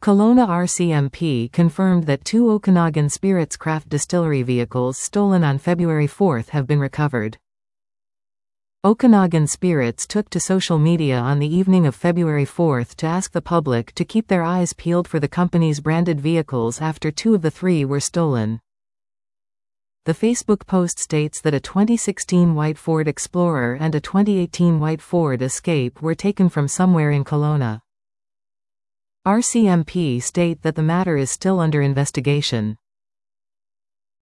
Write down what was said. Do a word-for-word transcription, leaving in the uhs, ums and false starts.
Kelowna R C M P confirmed that two Okanagan Spirits Craft Distillery vehicles stolen on February fourth have been recovered. Okanagan Spirits took to social media on the evening of February fourth to ask the public to keep their eyes peeled for the company's branded vehicles after two of the three were stolen. The Facebook post states that a twenty sixteen white Ford Explorer and a twenty eighteen white Ford Escape were taken from somewhere in Kelowna. R C M P state that the matter is still under investigation.